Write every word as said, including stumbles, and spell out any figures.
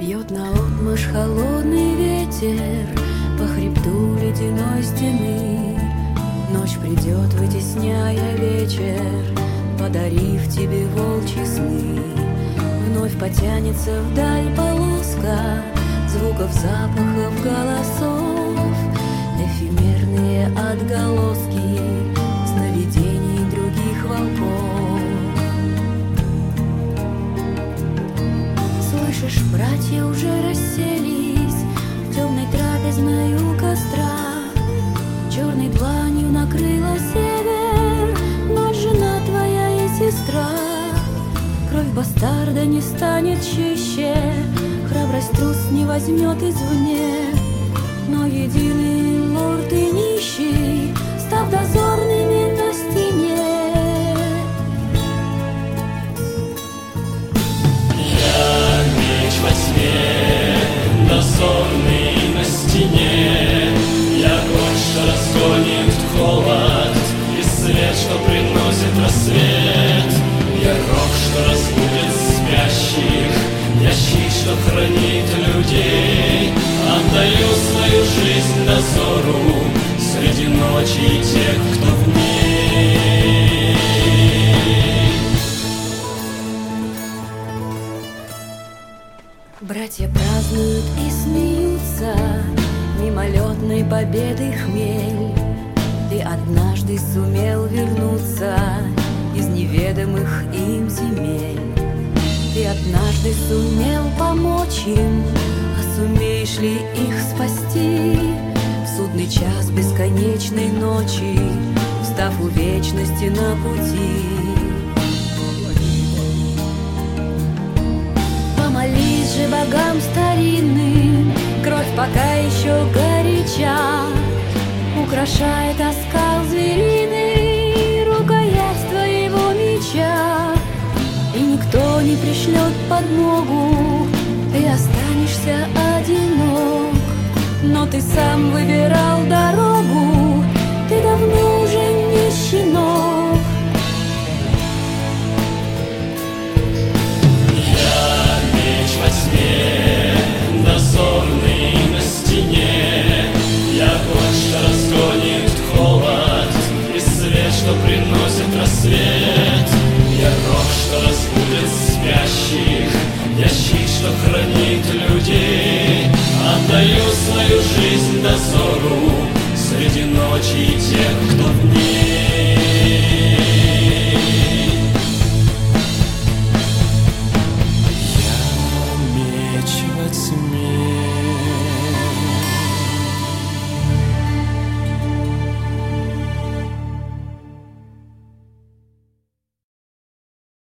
Бьет наотмашь холодный ветер по хребту ледяной стены. Ночь придет, вытесняя вечер, подарив тебе волчьи сны. Вновь потянется вдаль полоска звуков, запахов, голосов, эфемерные отголоски сновидений других волков. Слышишь, братья уже расселись в темной трапезной у костра. Черной дланью накрыла север ночь, жена твоя и сестра. Кровь бастарда не станет чище, храбрость трус не возьмет извне. Но единый лорд и нищий, став дозорными на стене. Я меч во тьме, дозорный на стене. Я огонь, что разгонит холод, и свет, что приносит рассвет. Я рог, что разбудит спящих, я щит, что хранит людей. Отдаю свою жизнь дозору среди ночи и тех, кто в ней. Братья празднуют и смеются мимолетной победы хмель. Ты однажды сумел вернуться из неведомых им земель. Ты однажды сумел помочь им, а сумеешь ли их спасти? В судный час бесконечной ночи, встав у вечности на пути. Помолись же богам старинным, кровь пока еще горяча, украшает оскал звериный рукоять твоего меча. И никто не пришлет подмогу, ты останешься одинок. Но ты сам выбирал дорогу, ты давно уже не щенок. Я меч во тьме, дозорный на стене. Я огонь, что разгонит холод, и свет, что приносит рассвет. Я рог, что разбудит спящих, я щит, что хранит людей. Отдаю свою жизнь дозору среди ночи и тех, кто в ней. Я меч во тьме,